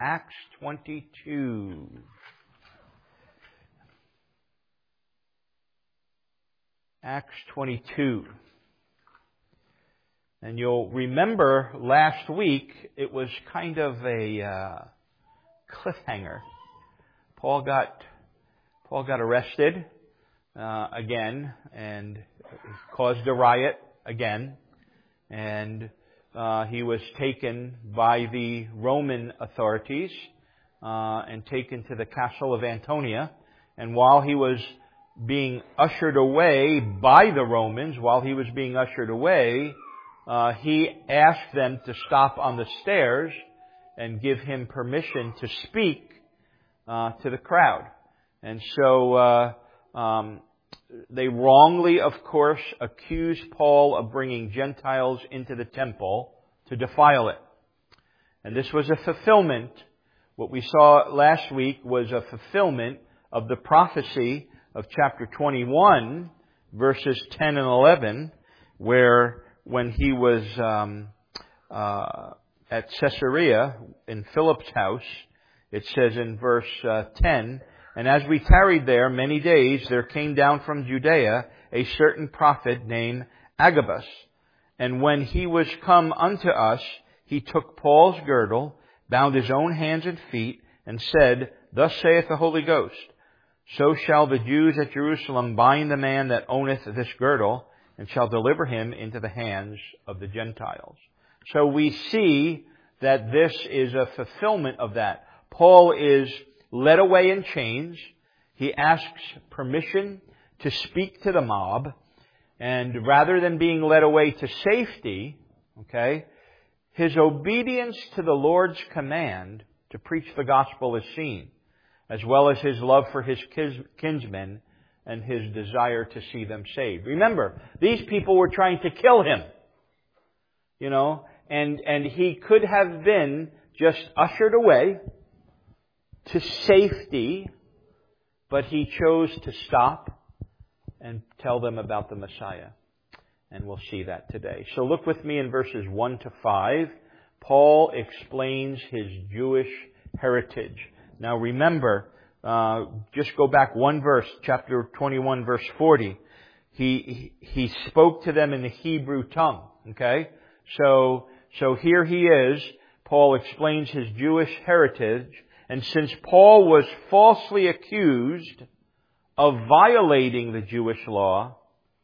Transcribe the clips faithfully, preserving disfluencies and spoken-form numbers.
Acts twenty-two. Acts twenty-two. And you'll remember last week it was kind of a uh, cliffhanger. Paul got Paul got arrested uh, again and caused a riot again, and uh, he was taken by the Roman authorities uh, and taken to the castle of Antonia. And while he was being ushered away by the Romans, while he was being ushered away, uh, he asked them to stop on the stairs and give him permission to speak uh, to the crowd. And so uh, um, they wrongly, of course, accused Paul of bringing Gentiles into the temple to defile it. And this was a fulfillment. What we saw last week was a fulfillment of the prophecy of chapter twenty-one, verses ten and eleven, where when he was um, uh, at Caesarea in Philip's house, it says in verse uh, ten, "And as we tarried there many days, there came down from Judea a certain prophet named Agabus. And when he was come unto us, he took Paul's girdle, bound his own hands and feet, and said, Thus saith the Holy Ghost, So shall the Jews at Jerusalem bind the man that owneth this girdle, and shall deliver him into the hands of the Gentiles." So we see that this is a fulfillment of that. Paul is led away in chains. He asks permission to speak to the mob. And rather than being led away to safety, okay, his obedience to the Lord's command to preach the gospel is seen, as well as his love for his kinsmen and his desire to see them saved. Remember, these people were trying to kill him, you know, and, and he could have been just ushered away to safety, but he chose to stop and tell them about the Messiah. And we'll see that today. So look with me in verses one to five. Paul explains his Jewish heritage. Now remember, uh, just go back one verse, chapter twenty-one, verse forty. He, he spoke to them in the Hebrew tongue. Okay? So, so here he is. Paul explains his Jewish heritage. And since Paul was falsely accused of violating the Jewish law,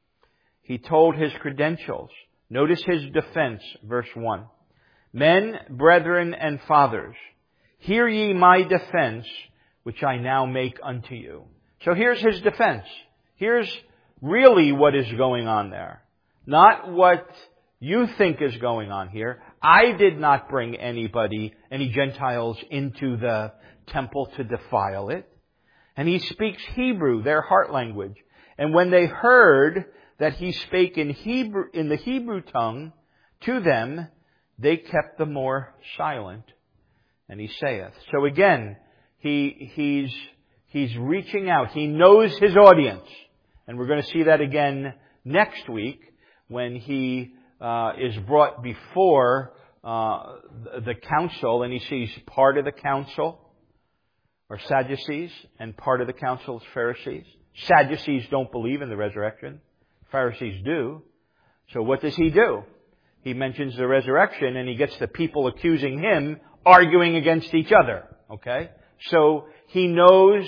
he told his credentials. Notice his defense, verse one. "Men, brethren, and fathers, hear ye my defense, which I now make unto you." So here's his defense. Here's really what is going on there. Not what you think is going on here. I did not bring anybody, any Gentiles into the temple to defile it. And he speaks Hebrew, their heart language. And when they heard that he spake in Hebrew, in the Hebrew tongue to them, they kept the more silent. And he saith. So again, he, he's, he's reaching out. He knows his audience. And we're going to see that again next week when he uh, is brought before uh, the council, and he sees part of the council are Sadducees and part of the council is Pharisees. Sadducees don't believe in the resurrection. Pharisees do. So what does he do? He mentions the resurrection and he gets the people accusing him arguing against each other. Okay? So he knows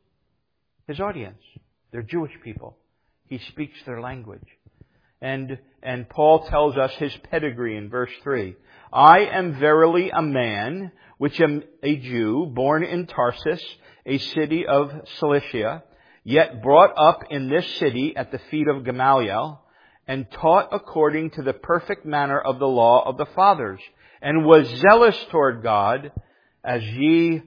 his audience. They're Jewish people. He speaks their language. And, and Paul tells us his pedigree in verse three. "I am verily a man, which am a Jew, born in Tarsus, a city of Cilicia, yet brought up in this city at the feet of Gamaliel, and taught according to the perfect manner of the law of the fathers, and was zealous toward God, as ye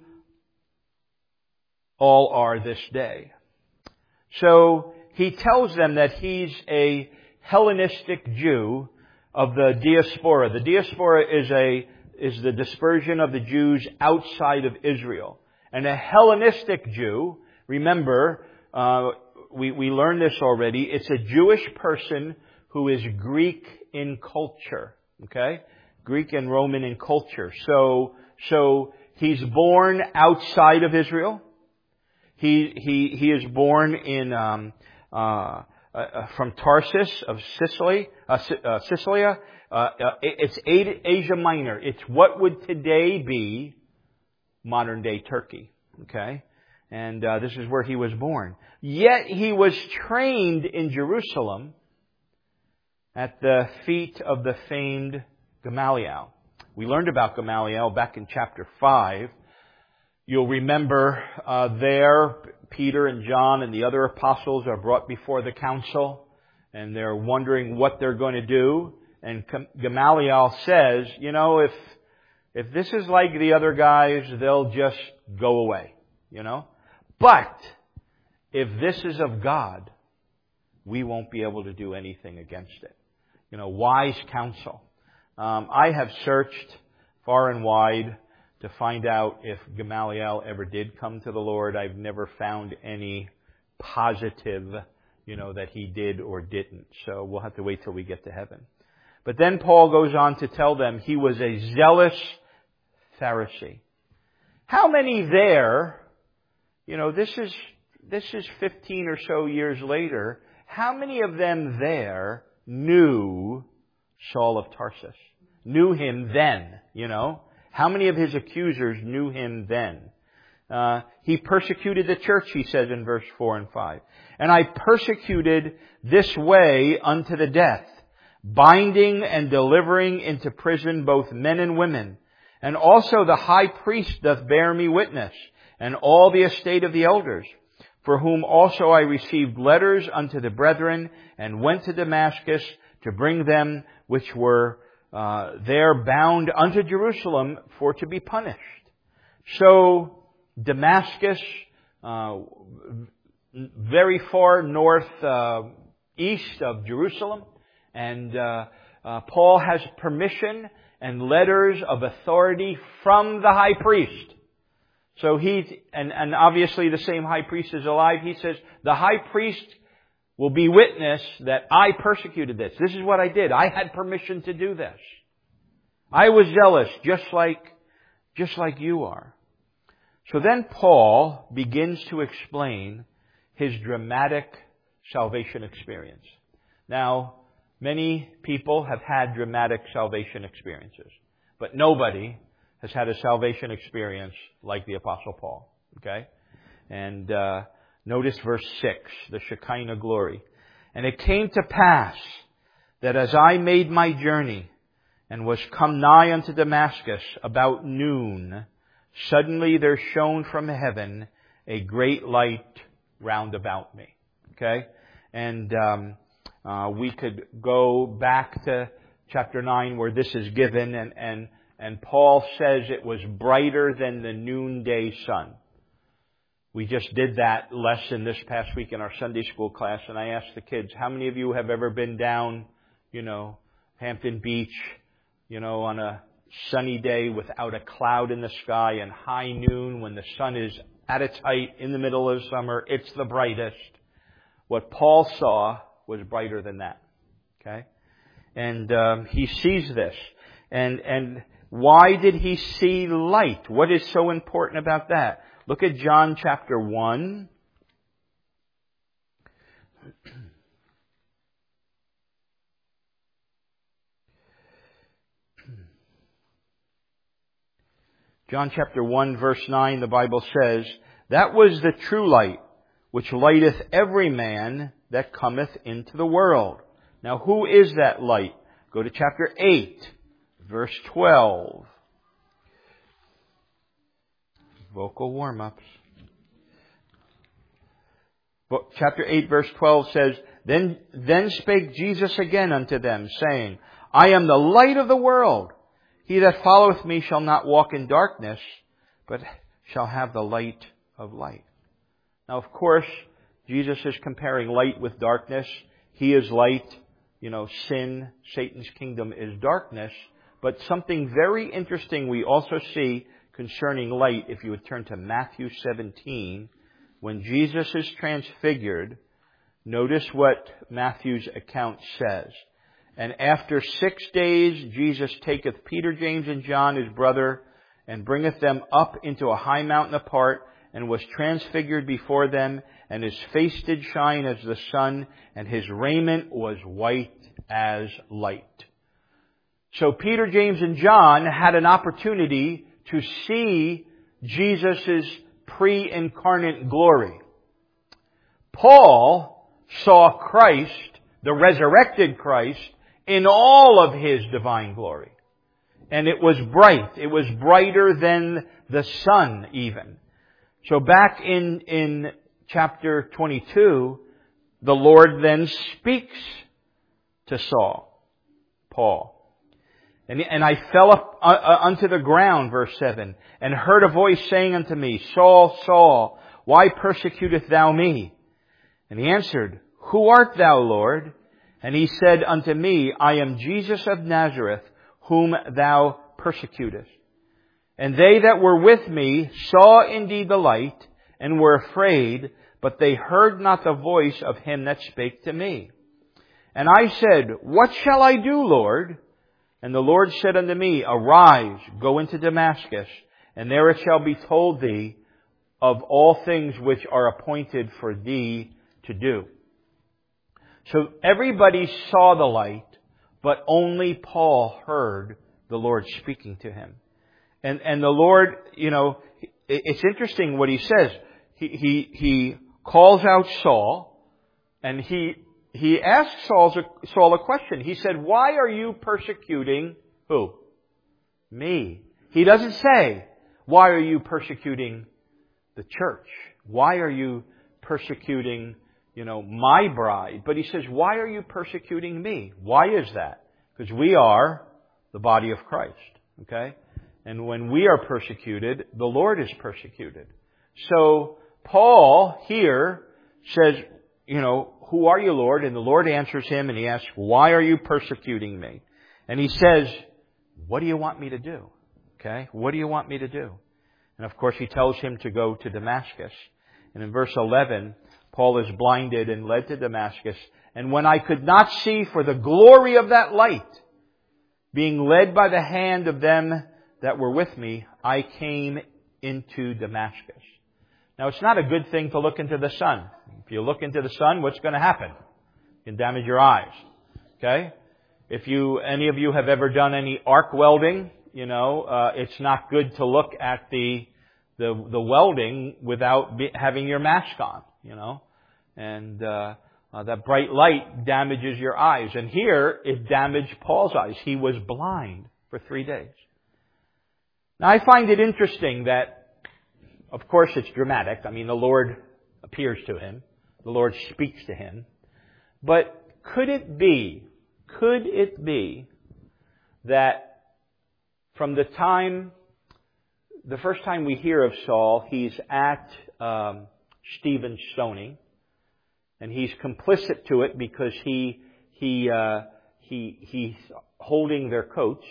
all are this day." So he tells them that he's a Hellenistic Jew of the diaspora. The diaspora is a is the dispersion of the Jews outside of Israel. And a Hellenistic Jew, remember, uh, we, we learned this already, it's a Jewish person who is Greek in culture. Okay? Greek and Roman in culture. So, so He's born outside of Israel. He he he is born in um, uh, uh, from Tarsus of Sicily, uh, uh, Sicilia. Uh, uh, it's Asia Minor. It's what would today be modern day Turkey. Okay, and uh, this is where he was born. Yet he was trained in Jerusalem at the feet of the famed Gamaliel. We learned about Gamaliel back in chapter five. You'll remember uh, there, Peter and John and the other apostles are brought before the council, and they're wondering what they're going to do. And Gamaliel says, you know, if if this is like the other guys, they'll just go away, you know. But if this is of God, we won't be able to do anything against it. You know, wise counsel. Um, I have searched far and wide to find out if Gamaliel ever did come to the Lord. I've never found any positive, you know, that he did or didn't. So we'll have to wait till we get to heaven. But then Paul goes on to tell them he was a zealous Pharisee. How many there, you know, this is, this is fifteen or so years later, how many of them there knew Saul of Tarsus? Knew him then, you know? How many of his accusers knew him then? Uh, he persecuted the church, he says in verse four and five. And I persecuted this way unto the death, binding and delivering into prison both men and women. And also the high priest doth bear me witness, and all the estate of the elders, for whom also I received letters unto the brethren, and went to Damascus to bring them which were uh, there bound unto Jerusalem for to be punished. So Damascus, uh, very far north uh, east of Jerusalem, and uh, uh, Paul has permission and letters of authority from the high priest. So he's, and, and obviously the same high priest is alive. He says, the high priest will be witness that I persecuted this. This is what I did. I had permission to do this. I was zealous, just like, just like you are. So then Paul begins to explain his dramatic salvation experience. Now, many people have had dramatic salvation experiences, but nobody has had a salvation experience like the Apostle Paul. Okay? And uh, notice verse six, the Shekinah glory. And it came to pass that as I made my journey and was come nigh unto Damascus about noon, suddenly there shone from heaven a great light round about me. Okay? And um, uh, we could go back to chapter nine where this is given, and, and, and Paul says it was brighter than the noonday sun. We just did that lesson this past week in our Sunday school class, and I asked the kids, how many of you have ever been down, you know, Hampton Beach, you know, on a sunny day without a cloud in the sky, and high noon when the sun is at its height in the middle of summer, it's the brightest. What Paul saw was brighter than that. Okay? And um, he sees this. And and why did he see light? What is so important about that? Look at John chapter one. John chapter one verse nine, the Bible says, that was the true light, which lighteth every man that cometh into the world. Now who is that light? Go to chapter eight, verse twelve. Vocal warm-ups. Chapter eight, verse twelve says, Then, then spake Jesus again unto them, saying, I am the light of the world. He that followeth me shall not walk in darkness, but shall have the light of light. Now, of course, Jesus is comparing light with darkness. He is light. You know, sin, Satan's kingdom is darkness. But something very interesting we also see concerning light, if you would turn to Matthew seventeen, when Jesus is transfigured, notice what Matthew's account says. And after six days, Jesus taketh Peter, James, and John, his brother, and bringeth them up into a high mountain apart, and was transfigured before them, and his face did shine as the sun, and his raiment was white as light. So Peter, James, and John had an opportunity to see Jesus' pre-incarnate glory. Paul saw Christ, the resurrected Christ, in all of His divine glory. And it was bright. It was brighter than the sun even. So back in, in chapter twenty-two, the Lord then speaks to Saul, Paul. And, and I fell up uh, unto the ground, verse seven, and heard a voice saying unto me, Saul, Saul, why persecutest thou me? And he answered, Who art thou, Lord? And he said unto me, I am Jesus of Nazareth, whom thou persecutest. And they that were with me saw indeed the light, and were afraid, but they heard not the voice of him that spake to me. And I said, What shall I do, Lord? And the Lord said unto me, Arise, go into Damascus, and there it shall be told thee of all things which are appointed for thee to do. So everybody saw the light, but only Paul heard the Lord speaking to him. And and the Lord, you know, it's interesting what he says. He he he calls out Saul, and he he asks Saul's, Saul a question. He said, Why are you persecuting who? Me. He doesn't say, Why are you persecuting the church? Why are you persecuting, you know, my bride? But he says, Why are you persecuting me? Why is that? Because we are the body of Christ. Okay? And when we are persecuted, the Lord is persecuted. So Paul here says, you know, Who are you, Lord? And the Lord answers him and he asks, Why are you persecuting me? And he says, What do you want me to do? Okay? What do you want me to do? And of course he tells him to go to Damascus. And in verse eleven, Paul is blinded and led to Damascus. And when I could not see for the glory of that light, being led by the hand of them that were with me, I came into Damascus. Now, it's not a good thing to look into the sun. If you look into the sun, what's going to happen? It can damage your eyes. Okay? If you, any of you have ever done any arc welding, you know, uh, it's not good to look at the, the, the welding without be, having your mask on, you know. And, uh, uh, that bright light damages your eyes. And here, it damaged Paul's eyes. He was blind for three days. Now, I find it interesting that, of course, it's dramatic. I mean, the Lord appears to him. The Lord speaks to him. But could it be, could it be that from the time, the first time we hear of Saul, he's at um, Stephen's stoning, and he's complicit to it because he he uh, he he's holding their coats.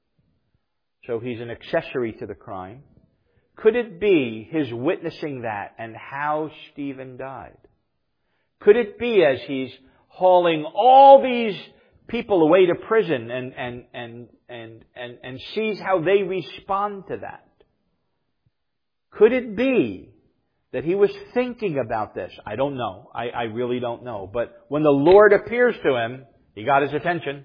So he's an accessory to the crime. Could it be his witnessing that and how Stephen died? Could it be as he's hauling all these people away to prison and, and, and, and, and, and sees how they respond to that? Could it be that he was thinking about this? I don't know. I, I really don't know. But when the Lord appears to him, he got his attention.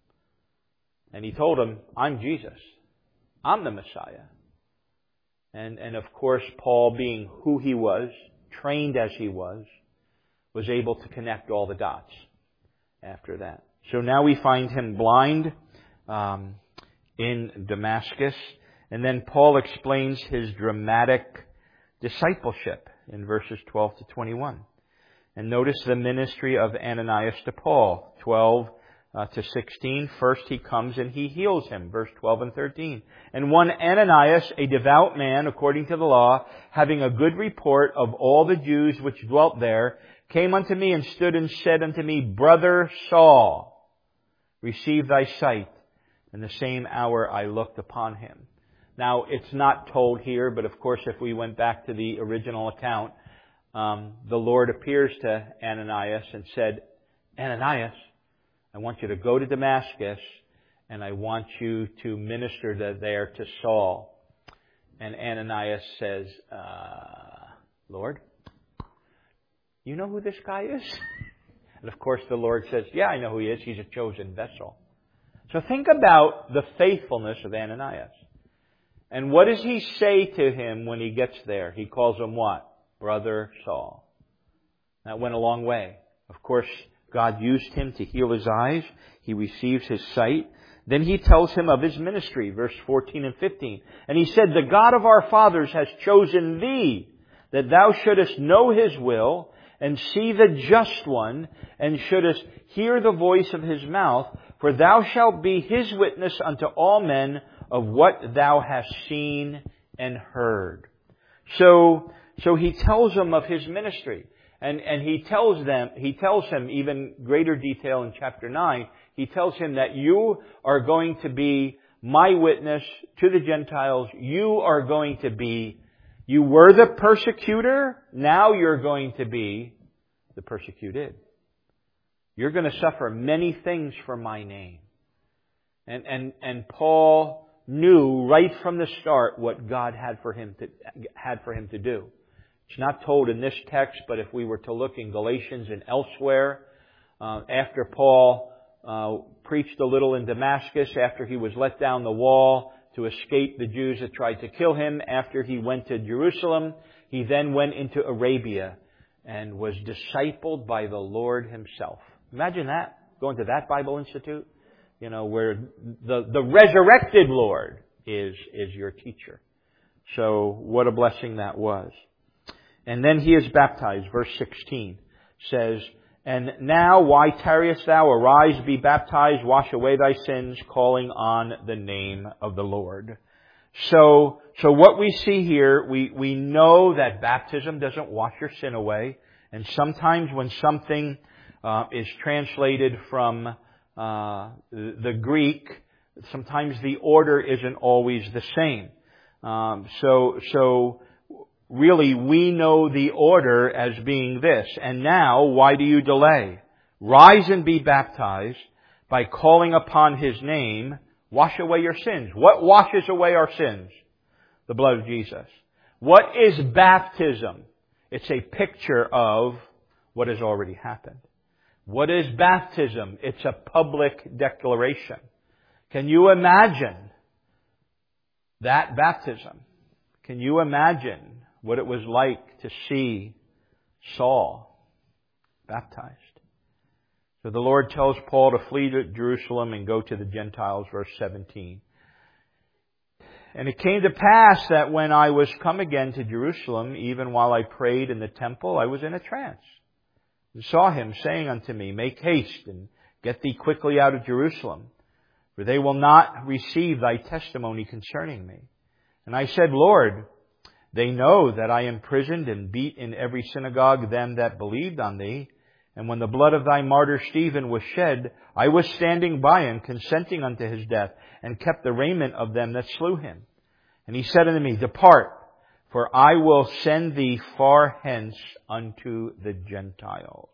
And he told him, I'm Jesus. I'm the Messiah. And, and of course, Paul, being who he was, trained as he was, was able to connect all the dots after that. So now we find him blind um, in Damascus. And then Paul explains his dramatic discipleship in verses twelve to twenty-one. And notice the ministry of Ananias to Paul, twelve Uh, to sixteen. First he comes and he heals him. Verse twelve and thirteen. And one Ananias, a devout man according to the law, having a good report of all the Jews which dwelt there, came unto me and stood and said unto me, Brother Saul, receive thy sight. In the same hour I looked upon him. Now it's not told here, but of course if we went back to the original account, um, the Lord appears to Ananias and said, Ananias, I want you to go to Damascus, and I want you to minister to, there to Saul. And Ananias says, uh, Lord, you know who this guy is? And of course the Lord says, yeah, I know who he is. He's a chosen vessel. So think about the faithfulness of Ananias. And what does he say to him when he gets there? He calls him what? Brother Saul. That went a long way. Of course, God used him to heal his eyes. He receives his sight. Then he tells him of his ministry, verse fourteen and fifteen. And he said, the God of our fathers has chosen thee, that thou shouldest know his will, and see the just one, and shouldest hear the voice of his mouth, for thou shalt be his witness unto all men of what thou hast seen and heard. So, so he tells them of his ministry. And, and he tells them, he tells him even greater detail in chapter nine. He tells him that you are going to be my witness to the Gentiles. You are going to be, you were the persecutor. Now you're going to be the persecuted. You're going to suffer many things for my name. And, and, and Paul knew right from the start what God had for him to, had for him to do. It's not told in this text, but if we were to look in Galatians and elsewhere, uh, after Paul uh, preached a little in Damascus, after he was let down the wall to escape the Jews that tried to kill him, after he went to Jerusalem, he then went into Arabia and was discipled by the Lord himself. Imagine that, going to that Bible Institute, you know, where the, the resurrected Lord is, is your teacher. So what a blessing that was. And then he is baptized. Verse sixteen says, and now why tarriest thou? Arise, be baptized, wash away thy sins, calling on the name of the Lord. So, so what we see here, we, we know that baptism doesn't wash your sin away. And sometimes when something uh, is translated from uh, the Greek, sometimes the order isn't always the same. Um, so, so, Really, we know the order as being this. And now, why do you delay? Rise and be baptized by calling upon his name. Wash away your sins. What washes away our sins? The blood of Jesus. What is baptism? It's a picture of what has already happened. What is baptism? It's a public declaration. Can you imagine that baptism? Can you imagine what it was like to see Saul baptized? So the Lord tells Paul to flee to Jerusalem and go to the Gentiles, verse seventeen. And it came to pass that when I was come again to Jerusalem, even while I prayed in the temple, I was in a trance, and saw him saying unto me, make haste and get thee quickly out of Jerusalem, for they will not receive thy testimony concerning me. And I said, Lord, they know that I imprisoned and beat in every synagogue them that believed on thee. And when the blood of thy martyr Stephen was shed, I was standing by him, consenting unto his death, and kept the raiment of them that slew him. And he said unto me, depart, for I will send thee far hence unto the Gentiles.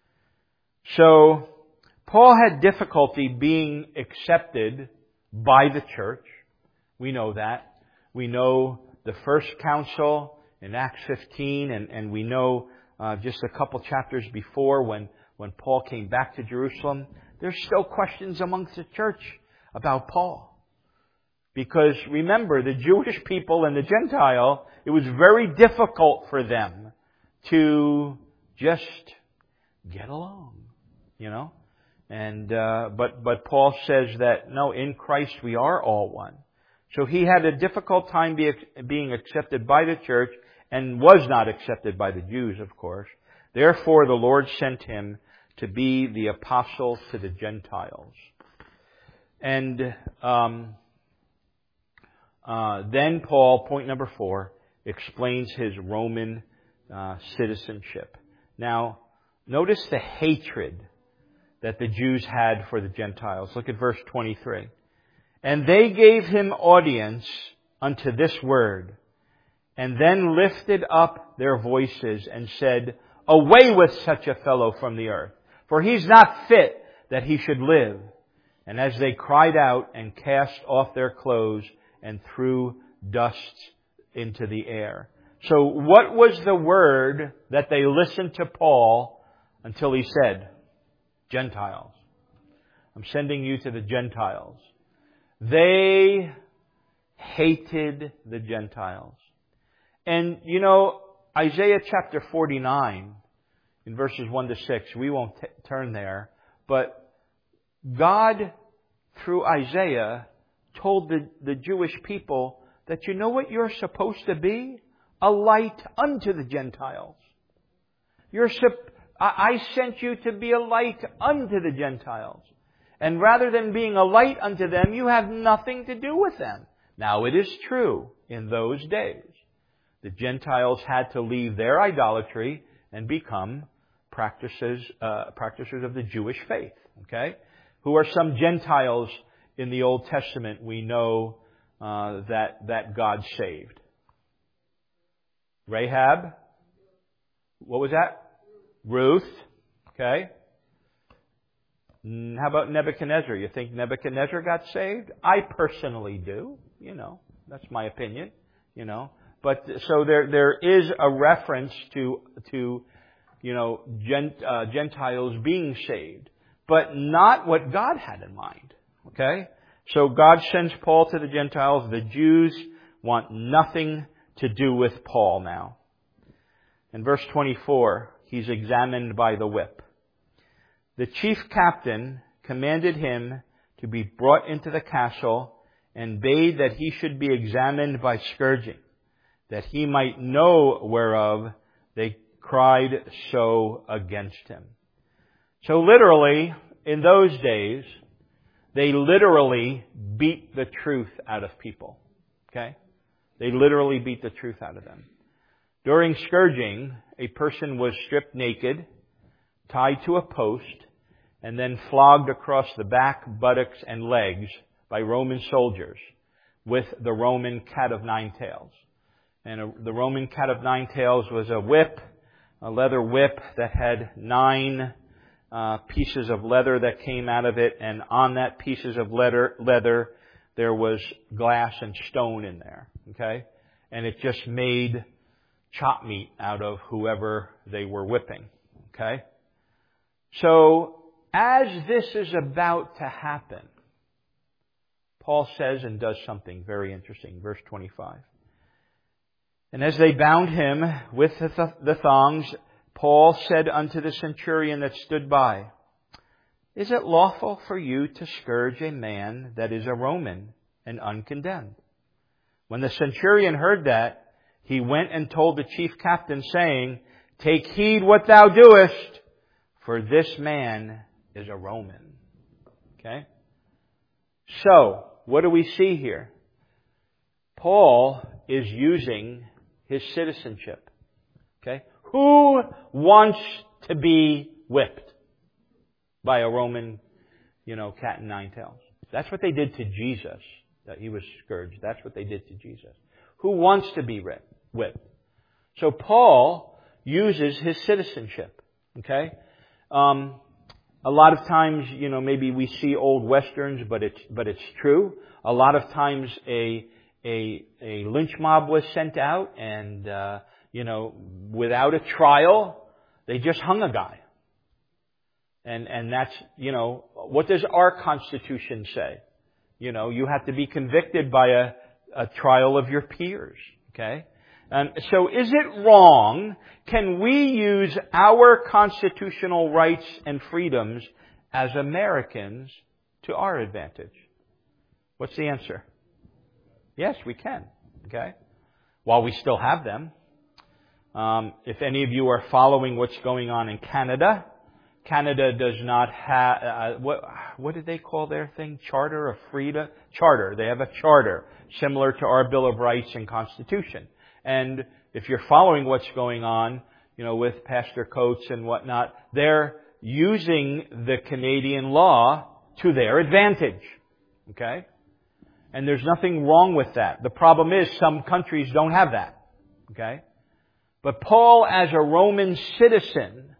So, Paul had difficulty being accepted by the church. We know that. We know the first council in Acts fifteen, and, and we know uh, just a couple chapters before when, when Paul came back to Jerusalem, there's still questions amongst the church about Paul. Because remember, the Jewish people and the Gentile, it was very difficult for them to just get along, you know. And uh, but but Paul says that no, in Christ we are all one. So he had a difficult time be, being accepted by the church and was not accepted by the Jews, of course. Therefore, the Lord sent him to be the apostle to the Gentiles. And um, uh, then Paul, point number four, explains his Roman uh, citizenship. Now, notice the hatred that the Jews had for the Gentiles. Look at verse twenty-three. And they gave him audience unto this word, and then lifted up their voices and said, away with such a fellow from the earth, for he's not fit that he should live. And as they cried out and cast off their clothes and threw dust, into the air. So what was the word that they listened to Paul until he said, Gentiles? I'm sending you to the Gentiles. They hated the Gentiles. And, you know, Isaiah chapter forty-nine, in verses one to six, we won't t- turn there, but God, through Isaiah, told the, the Jewish people that you know what you're supposed to be? A light unto the Gentiles. You're sup- I sent you to be a light unto the Gentiles. And rather than being a light unto them, you have nothing to do with them. Now it is true, in those days, the Gentiles had to leave their idolatry and become practices, uh, practitioners of the Jewish faith. Okay? Who are some Gentiles in the Old Testament we know uh, that, that God saved? Rahab. What was that? Ruth. Okay. How about Nebuchadnezzar? You think Nebuchadnezzar got saved? I personally do. You know, that's my opinion. You know, but so there there is a reference to to you know Gent, uh, Gentiles being saved, but not what God had in mind. Okay. So God sends Paul to the Gentiles. The Jews want nothing to do with Paul now. In verse twenty-four, he's examined by the whip. The chief captain commanded him to be brought into the castle and bade that he should be examined by scourging, that he might know whereof they cried so against him. So literally, in those days, they literally beat the truth out of people. Okay? They literally beat the truth out of them. During scourging, a person was stripped naked, tied to a post, and then flogged across the back, buttocks, and legs by Roman soldiers with the Roman cat of nine tails. And a, the Roman cat of nine tails was a whip, a leather whip that had nine uh, pieces of leather that came out of it, and on that pieces of leather, leather there was glass and stone in there. Okay? And it just made chop meat out of whoever they were whipping. Okay? So, as this is about to happen, Paul says and does something very interesting. Verse twenty-five. And as they bound him with the, th- the thongs, Paul said unto the centurion that stood by, Is it lawful for you to scourge a man that is a Roman and uncondemned? When the centurion heard that, he went and told the chief captain, saying, Take heed what thou doest, for this man is a Roman. Okay? So, what do we see here? Paul is using his citizenship. Okay? Who wants to be whipped by a Roman, you know, cat and nine tails? That's what they did to Jesus. That he was scourged. That's what they did to Jesus. Who wants to be whipped? So Paul uses his citizenship. Okay? Um, a lot of times, you know, maybe we see old westerns, but it's but it's true. A lot of times, a a a lynch mob was sent out, and uh, you know, without a trial, they just hung a guy. And and that's, you know, what does our Constitution say? You know, you have to be convicted by a, a trial of your peers. Okay? And so is it wrong? Can we use our constitutional rights and freedoms as Americans to our advantage? What's the answer? Yes, we can. Okay? While we still have them. Um, if any of you are following what's going on in Canada, Canada does not have, uh, what, what did they call their thing? Charter of Freedom? Charter. They have a charter similar to our Bill of Rights and Constitution. And if you're following what's going on, you know, with Pastor Coates and whatnot, they're using the Canadian law to their advantage. Okay? And there's nothing wrong with that. The problem is some countries don't have that. Okay? But Paul, as a Roman citizen,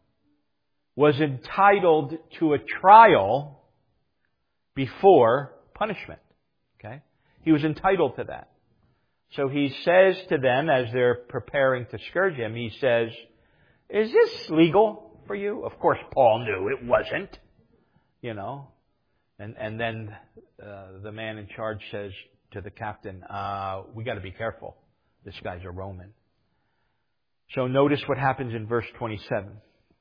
was entitled to a trial before punishment. Okay? He was entitled to that. So he says to them as they're preparing to scourge him, he says, is this legal for you? Of course, Paul knew it wasn't, you know. And and then uh, the man in charge says to the captain, uh, we got to be careful. This guy's a Roman. So notice what happens in verse twenty-seven.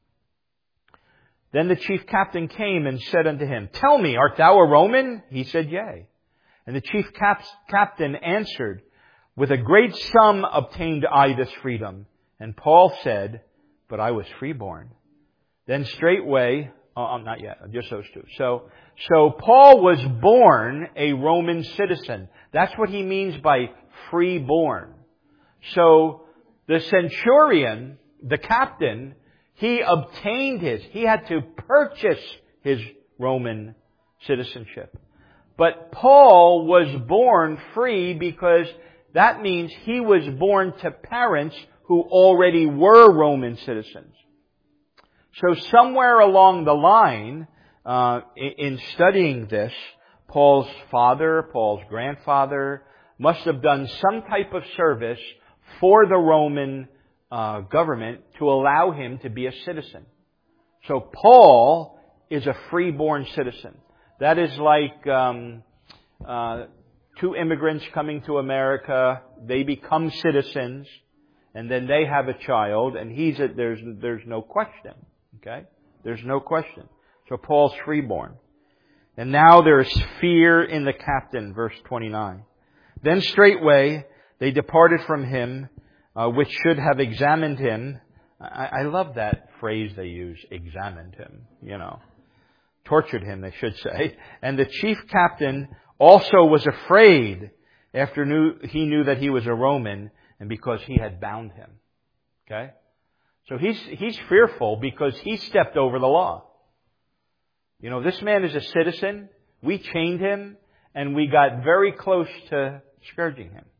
Then the chief captain came and said unto him, tell me, art thou a Roman? He said, yea. And the chief cap- captain answered, with a great sum obtained I this freedom. And Paul said, but I was freeborn. Then straightway, oh, not yet, just those two. So, so Paul was born a Roman citizen. That's what he means by freeborn. So the centurion, the captain, he obtained his, he had to purchase his Roman citizenship. But Paul was born free because that means he was born to parents who already were Roman citizens. So somewhere along the line, uh, in studying this, Paul's father, Paul's grandfather, must have done some type of service for the Roman uh, government to allow him to be a citizen. So Paul is a freeborn citizen. That is like um, uh, two immigrants coming to America. They become citizens, and then they have a child, and he's a, there's there's no question. Okay, there's no question. So Paul's freeborn, and now there is fear in the captain. Verse twenty-nine. Then straightway they departed from him, uh, which should have examined him. I, I love that phrase they use, examined him. You know, tortured him, they should say. And the chief captain also was afraid after knew, he knew that he was a Roman, and because he had bound him. Okay? So he's, he's fearful because he stepped over the law. You know, this man is a citizen. We chained him, and we got very close to scourging him.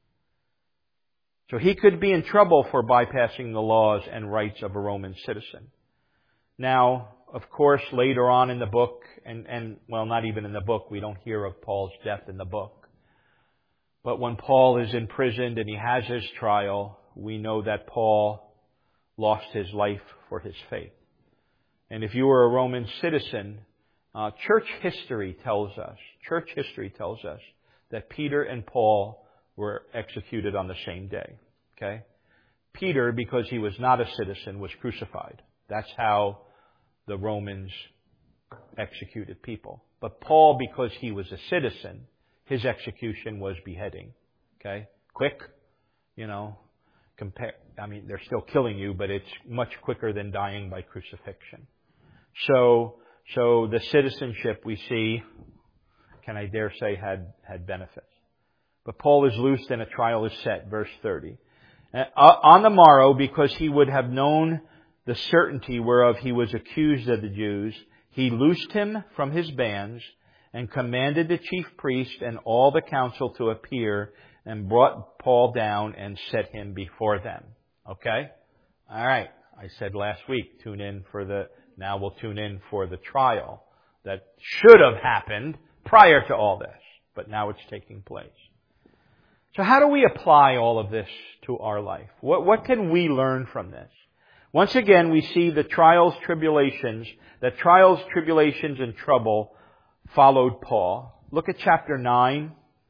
So he could be in trouble for bypassing the laws and rights of a Roman citizen. Now, of course, later on in the book, and, and well, not even in the book, we don't hear of Paul's death in the book. But when Paul is imprisoned and he has his trial, we know that Paul lost his life for his faith. And if you were a Roman citizen, uh, church history tells us, church history tells us that Peter and Paul were executed on the same day. Okay? Peter, because he was not a citizen, was crucified. That's how the Romans executed people. But Paul, because he was a citizen, his execution was beheading. Okay? Quick, you know, compare, I mean, they're still killing you, but it's much quicker than dying by crucifixion. So, so the citizenship we see, can I dare say, had, had benefits. But Paul is loosed and a trial is set, verse thirty. Uh, on the morrow, because he would have known the certainty whereof he was accused of the Jews, he loosed him from his bands and commanded the chief priest and all the council to appear and brought Paul down and set him before them. Okay? All right. I said last week, tune in for the, now we'll tune in for the trial that should have happened prior to all this, but now it's taking place. So how do we apply all of this to our life? What, what can we learn from this? Once again, we see the trials, tribulations, that trials, tribulations, and trouble followed Paul. Look at chapter nine.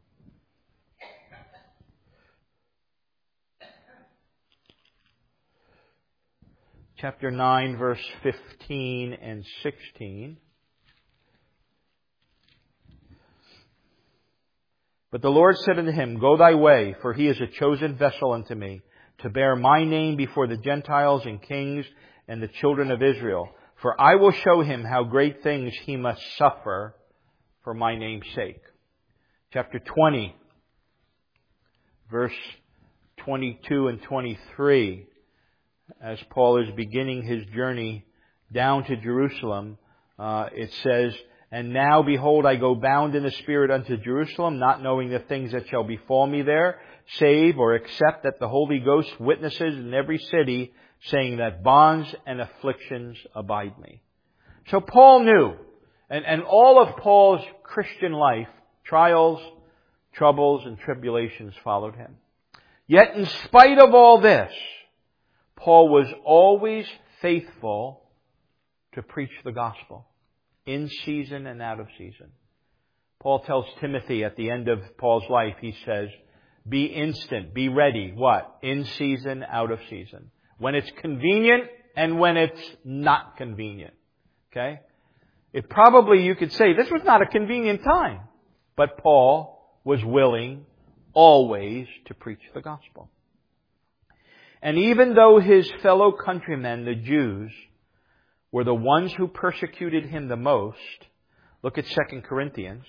Chapter nine, verse fifteen and sixteen. But the Lord said unto him, Go thy way, for he is a chosen vessel unto me, to bear my name before the Gentiles and kings and the children of Israel. For I will show him how great things he must suffer for my name's sake. Chapter twenty, verse twenty-two and twenty-three. As Paul is beginning his journey down to Jerusalem, uh, it says, And now, behold, I go bound in the Spirit unto Jerusalem, not knowing the things that shall befall me there, save or except that the Holy Ghost witnesses in every city, saying that bonds and afflictions abide me. So Paul knew, and, and all of Paul's Christian life, trials, Troubles and tribulations followed him. Yet in spite of all this, Paul was always faithful to preach the gospel, in season and out of season. Paul tells Timothy at the end of Paul's life, he says, be instant, be ready. What? In season, out of season. When it's convenient and when it's not convenient. Okay? It probably, you could say, this was not a convenient time. But Paul was willing always to preach the gospel. And even though his fellow countrymen, the Jews, were the ones who persecuted him the most, look at Second Corinthians.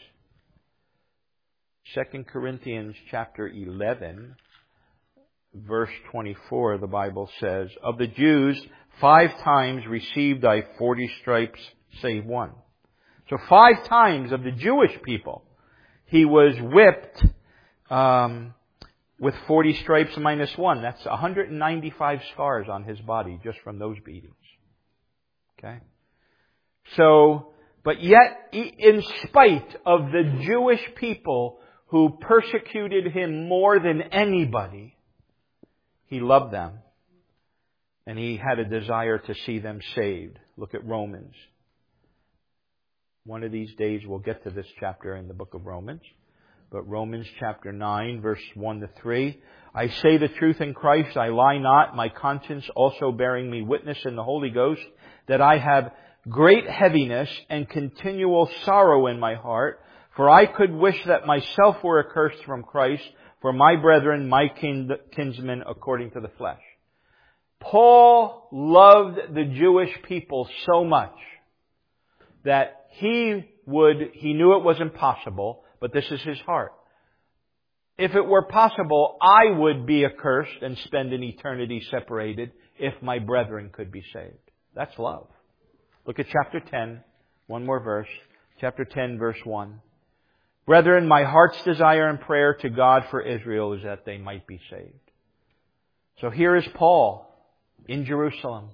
Second Corinthians chapter eleven, verse twenty-four, the Bible says, of the Jews, five times received I forty stripes, save one. So five times of the Jewish people, he was whipped um, with forty stripes minus one. That's one hundred ninety-five scars on his body just from those beatings. Okay? So, but yet, in spite of the Jewish people who persecuted him more than anybody, he loved them. And he had a desire to see them saved. Look at Romans. One of these days we'll get to this chapter in the book of Romans. But Romans chapter nine, verse one to three. I say the truth in Christ, I lie not, my conscience also bearing me witness in the Holy Ghost, that I have great heaviness and continual sorrow in my heart, for I could wish that myself were accursed from Christ, for my brethren, my kin- kinsmen, according to the flesh. Paul loved the Jewish people so much that he would, he knew it was impossible, but this is his heart. If it were possible, I would be accursed and spend an eternity separated if my brethren could be saved. That's love. Look at chapter ten, one more verse. Chapter ten, verse one. Brethren, my heart's desire and prayer to God for Israel is that they might be saved. So here is Paul in Jerusalem,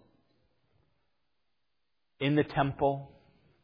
in the temple,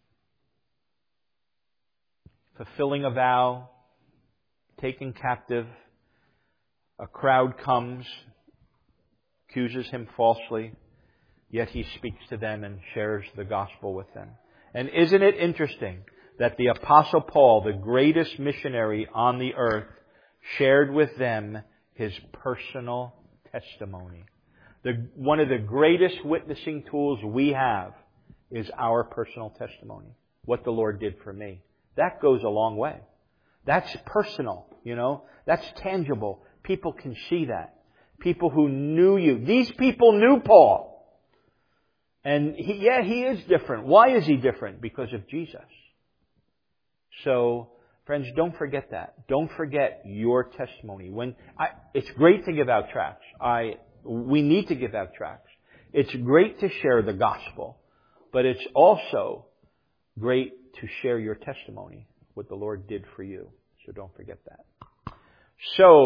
fulfilling a vow, taken captive. A crowd comes, accuses him falsely, yet he speaks to them and shares the gospel with them. And isn't it interesting that the Apostle Paul, the greatest missionary on the earth, shared with them his personal testimony? The, one of the greatest witnessing tools we have is our personal testimony. What the Lord did for me. That goes a long way. That's personal, you know. That's tangible. People can see that. People who knew you. These people knew Paul. And he, yeah, he is different. Why is he different? Because of Jesus. So, friends, don't forget that. Don't forget your testimony. When I, it's great to give out tracts. I, we need to give out tracts. It's great to share the gospel, but it's also great to share your testimony, what the Lord did for you. So don't forget that. So,